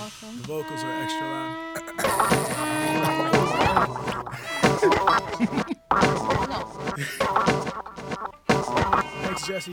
welcome. The vocals are extra loud. No. Thanks, Jesse.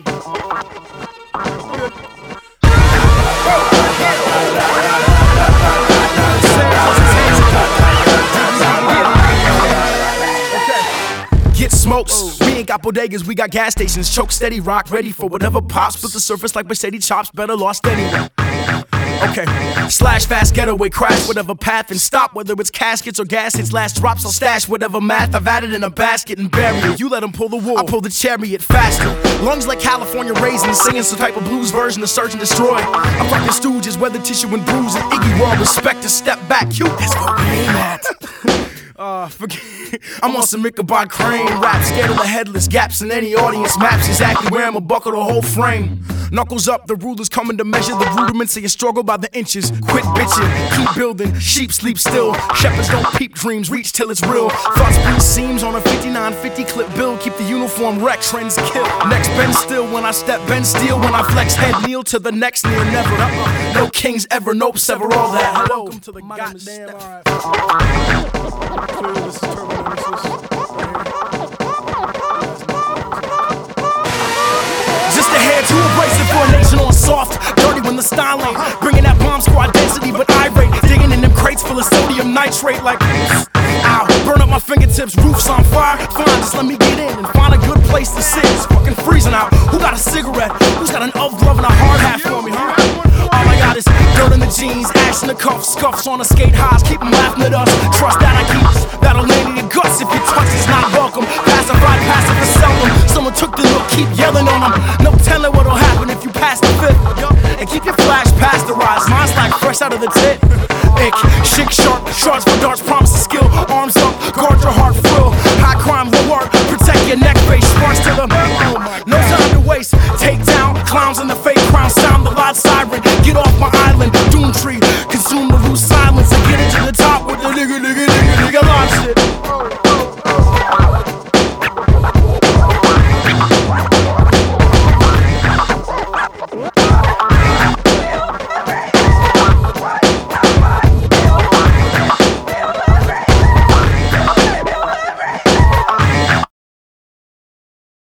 Get smokes. We ain't got bodegas, we got gas stations. Choke steady, rock ready for whatever pops. Split the surface like Mercedes chops, better lost anyway. Okay, slash fast getaway, crash whatever path and stop. Whether it's caskets or gas hits, last drops, I'll stash whatever math I've added in a basket and bury it. You let them pull the wool, I pull the chariot faster. Lungs like California raisins, singing some type of blues version of Search and Destroy. I'm fucking Stooges, weather tissue and bruises. Iggy World, respect to step back. You, that's what we aim at. Forget. I'm on some Ichabod Crane rap, scared of the headless gaps in any audience maps. Exactly where I'ma buckle the whole frame. Knuckles up, the ruler's coming to measure the rudiments of your struggle by the inches. Quit bitching, keep building, sheep sleep still. Shepherds don't peep dreams, reach till it's real. Thoughts breathe seams on a 5950 clip build. Keep the uniform wreck, trends kill. Next bend still when I step, bend steel when I flex. Head kneel to the next near never. No kings ever, nope, sever all that. Hello, Welcome to the my name is goddamn Steph. RF. Clearly, this is Turbo Nemesis. Just a hair to embrace it for a nation on soft. Dirty when the style ain't bringing that bomb squad density, but irate. Digging in them crates full of sodium nitrate like ow, burn up my fingertips, roofs on fire. Fine, just let me get in and find a good place to sit. It's fucking freezing out. Who got a cigarette? Who's got an elf glove and a hard hat for me, huh? All I got is dirt in the jeans, ash in the cuffs, scuffs on the skate highs, keep them laughing at us. Trust that I keep us, that'll land in your guts. If you touch it's not welcome. Passive, right, passive for seldom. Someone took the look, keep yelling on them. No telling what'll happen if you pass the fifth. And keep your flash pasteurized, mine's like fresh out of the tit. Ick, chic, sharp, shards for darts, promise of skill. Arms up, guard your heart frill. High crime, low art, protect your neck face. Sparks to the no time to waste. Take down clowns in the fake crown. Sound the loud siren. Get off my island, doom tree. Consume the loose silence and get into the top with the nigga line shit.